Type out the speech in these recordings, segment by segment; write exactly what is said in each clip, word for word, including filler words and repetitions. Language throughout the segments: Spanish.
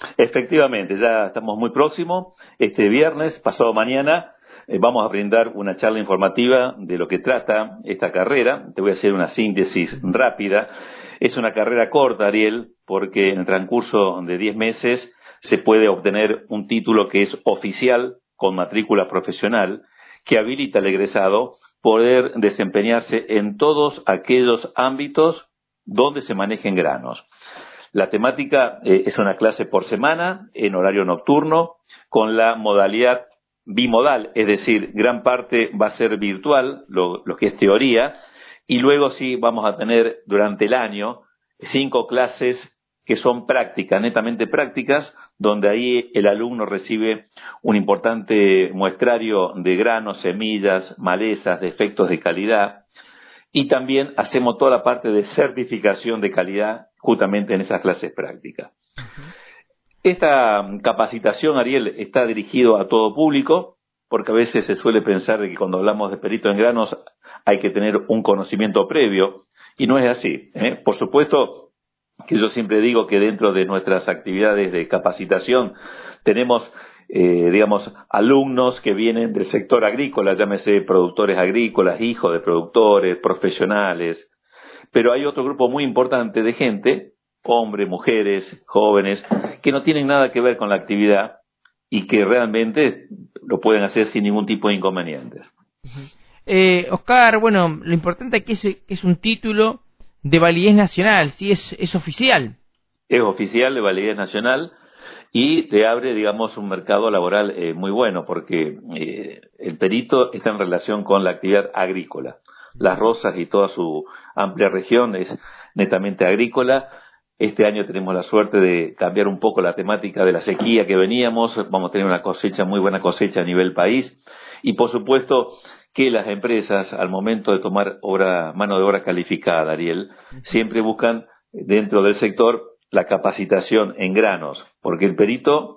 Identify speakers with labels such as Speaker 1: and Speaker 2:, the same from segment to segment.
Speaker 1: Efectivamente, ya estamos muy próximos. Este viernes, pasado mañana, eh, vamos a brindar una charla informativa de lo que trata esta carrera. Te voy a hacer una síntesis rápida. Es una carrera corta, Ariel, porque en el transcurso de diez meses se puede obtener un título que es oficial con matrícula profesional, que habilita al egresado poder desempeñarse en todos aquellos ámbitos donde se manejen granos. La temática eh, es una clase por semana, en horario nocturno, con la modalidad bimodal, es decir, gran parte va a ser virtual, lo, lo que es teoría, y luego sí vamos a tener durante el año cinco clases que son prácticas, netamente prácticas, donde ahí el alumno recibe un importante muestrario de granos, semillas, malezas, defectos de calidad, y también hacemos toda la parte de certificación de calidad justamente en esas clases prácticas. Uh-huh. Esta capacitación, Ariel, está dirigido a todo público, porque a veces se suele pensar que cuando hablamos de perito en granos hay que tener un conocimiento previo, y no es así, ¿eh? Por supuesto que yo siempre digo que dentro de nuestras actividades de capacitación tenemos Eh, digamos, alumnos que vienen del sector agrícola, llámese productores agrícolas, hijos de productores, profesionales, pero hay otro grupo muy importante de gente, hombres, mujeres, jóvenes, que no tienen nada que ver con la actividad y que realmente lo pueden hacer sin ningún tipo de inconvenientes.
Speaker 2: Eh, Oscar, bueno, lo importante aquí es que es un título de validez nacional, ¿sí? Es, es oficial.
Speaker 1: Es oficial de validez nacional. Y te abre, digamos, un mercado laboral eh, muy bueno, porque eh, el perito está en relación con la actividad agrícola. Las Rosas y toda su amplia región es netamente agrícola. Este año tenemos la suerte de cambiar un poco la temática de la sequía que veníamos. Vamos a tener una cosecha, muy buena cosecha a nivel país. Y por supuesto que las empresas, al momento de tomar obra, mano de obra calificada, Ariel, siempre buscan dentro del sector la capacitación en granos, porque el perito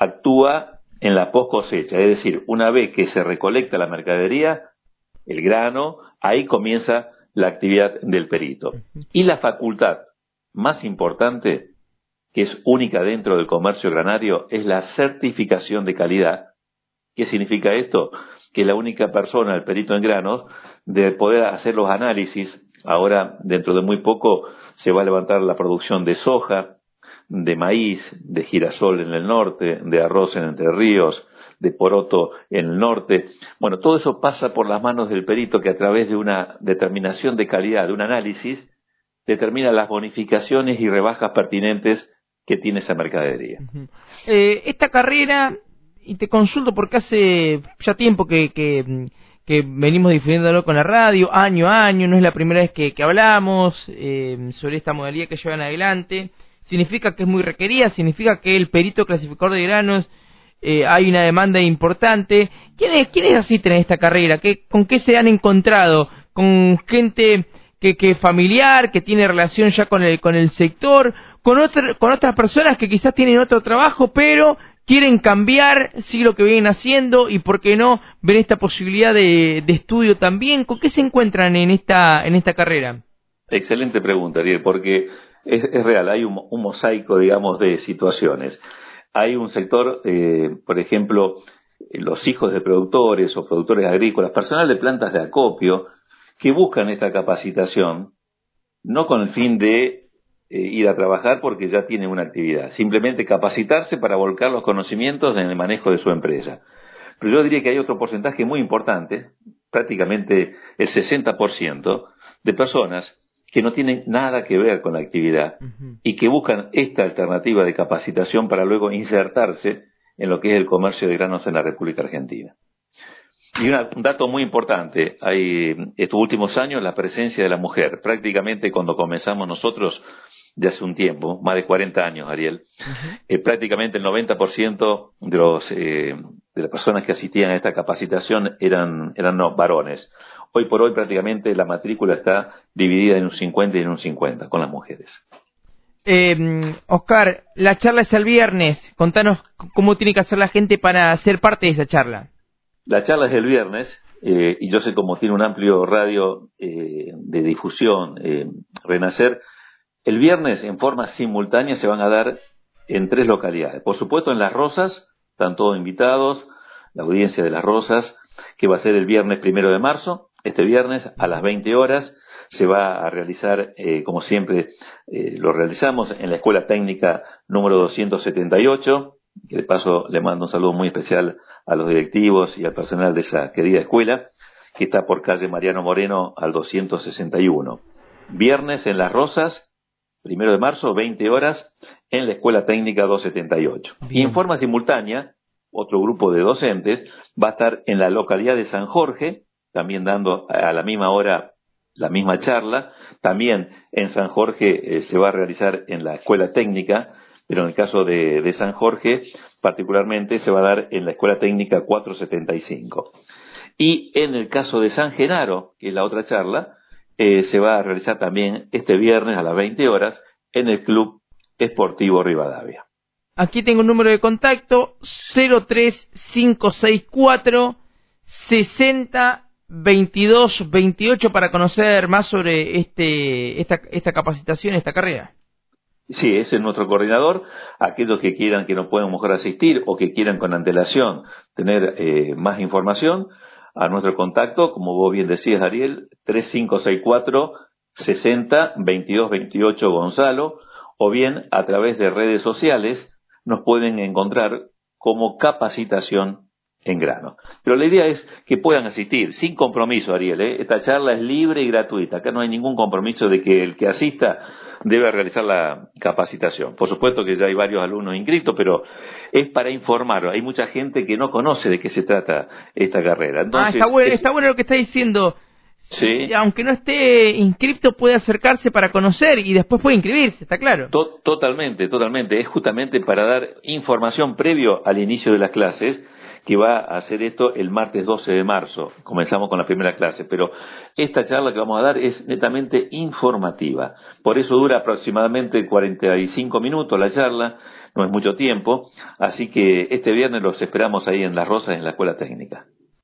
Speaker 1: actúa en la post cosecha, es decir, una vez que se recolecta la mercadería, el grano, ahí comienza la actividad del perito. Y la facultad más importante, que es única dentro del comercio granario, es la certificación de calidad. ¿Qué significa esto? Que la única persona, el perito en granos, de poder hacer los análisis, ahora dentro de muy poco se va a levantar la producción de soja, de maíz, de girasol en el norte, de arroz en Entre Ríos, de poroto en el norte. Bueno, todo eso pasa por las manos del perito que a través de una determinación de calidad, de un análisis, determina las bonificaciones y rebajas pertinentes que tiene esa mercadería.
Speaker 2: Uh-huh. Eh, esta carrera, y te consulto porque hace ya tiempo que... que que venimos difundiéndolo con la radio, año a año, no es la primera vez que, que hablamos eh, sobre esta modalidad que llevan adelante. Significa que es muy requerida, significa que el perito clasificador de granos eh, hay una demanda importante. ¿Quiénes, quiénes asisten a esta carrera? ¿Qué, ¿Con qué se han encontrado? ¿Con gente que, que familiar, que tiene relación ya con el, con el sector? ¿Con, otro, con otras personas que quizás tienen otro trabajo, pero quieren cambiar, sí, lo que vienen haciendo y por qué no ven esta posibilidad de, de estudio también? ¿Con qué se encuentran en esta en esta carrera?
Speaker 1: Excelente pregunta, Ariel, porque es, es real, hay un, un mosaico, digamos, de situaciones. Hay un sector, eh, por ejemplo, los hijos de productores o productores agrícolas, personal de plantas de acopio, que buscan esta capacitación, no con el fin de Eh, ir a trabajar porque ya tiene una actividad, simplemente capacitarse para volcar los conocimientos en el manejo de su empresa. Pero yo diría que hay otro porcentaje muy importante, prácticamente el sesenta por ciento, de personas que no tienen nada que ver con la actividad uh-huh. y que buscan esta alternativa de capacitación para luego insertarse en lo que es el comercio de granos en la República Argentina. Y una, un dato muy importante, hay estos últimos años la presencia de la mujer. Prácticamente cuando comenzamos nosotros, de hace un tiempo, más de cuarenta años, Ariel, uh-huh. eh, prácticamente el noventa por ciento de, los, eh, de las personas que asistían a esta capacitación eran, eran no, varones. Hoy por hoy prácticamente la matrícula está dividida en un cincuenta y en un cincuenta con las mujeres.
Speaker 2: Eh, Oscar, la charla es el viernes. Contanos cómo tiene que hacer la gente para ser parte de esa charla.
Speaker 1: La charla es el viernes, eh, y yo sé cómo tiene un amplio radio eh, de difusión, eh, Renacer. El viernes, en forma simultánea, se van a dar en tres localidades. Por supuesto, en Las Rosas, están todos invitados, la audiencia de Las Rosas, que va a ser el viernes primero de marzo. Este viernes a las veinte horas se va a realizar, eh, como siempre eh, lo realizamos, en la Escuela Técnica número doscientos setenta y ocho, que de paso le mando un saludo muy especial a los directivos y al personal de esa querida escuela, que está por calle Mariano Moreno al doscientos sesenta y uno. Viernes en Las Rosas, primero de marzo, veinte horas, en la Escuela Técnica doscientos setenta y ocho. Y en forma simultánea, otro grupo de docentes va a estar en la localidad de San Jorge, también dando a la misma hora la misma charla. También en San Jorge eh, se va a realizar en la Escuela Técnica, pero en el caso de, de San Jorge, particularmente, se va a dar en la Escuela Técnica cuatrocientos setenta y cinco. Y en el caso de San Genaro, que es la otra charla, eh, se va a realizar también este viernes a las veinte horas en el Club Esportivo Rivadavia.
Speaker 2: Aquí tengo un número de contacto, cero tres cinco seis cuatro sesenta veintidós veintiocho, para conocer más sobre este esta, esta capacitación, esta carrera.
Speaker 1: Sí, ese es nuestro coordinador. Aquellos que quieran, que no puedan mejor asistir o que quieran con antelación tener eh, más información, a nuestro contacto, como vos bien decías, Ariel, tres cinco seis cuatro sesenta veintidós veintiocho Gonzalo, o bien a través de redes sociales nos pueden encontrar como Capacitación en Grano. Pero la idea es que puedan asistir sin compromiso, Ariel, ¿eh? Esta charla es libre y gratuita. Acá no hay ningún compromiso de que el que asista debe realizar la capacitación. Por supuesto que ya hay varios alumnos inscritos, pero es para informar. Hay mucha gente que no conoce de qué se trata esta carrera. Entonces,
Speaker 2: ah, está bueno,
Speaker 1: es...
Speaker 2: está bueno lo que está diciendo.
Speaker 1: Sí.
Speaker 2: Aunque no esté inscripto, puede acercarse para conocer y después puede inscribirse, está claro.
Speaker 1: To- totalmente, totalmente. Es justamente para dar información previo al inicio de las clases, que va a hacer esto el martes doce de marzo. Comenzamos con la primera clase, pero esta charla que vamos a dar es netamente informativa. Por eso dura aproximadamente cuarenta y cinco minutos la charla, no es mucho tiempo, así que este viernes los esperamos ahí en Las Rosas, en la Escuela Técnica.